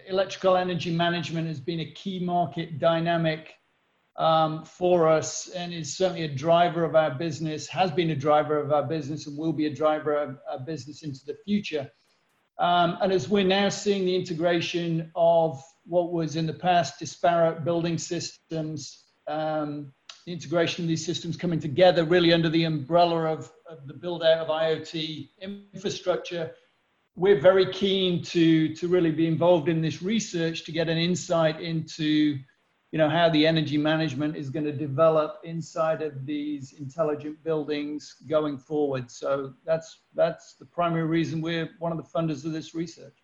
electrical energy management has been a key market dynamic for us, and is certainly a driver of our business, has been a driver of our business, and will be a driver of our business into the future. And as we're now seeing the integration of what was in the past disparate building systems, the integration of these systems coming together really under the umbrella of the build out of IoT infrastructure, we're very keen to really be involved in this research to get an insight into, you know, how the energy management is going to develop inside of these intelligent buildings going forward. So that's the primary reason we're one of the funders of this research.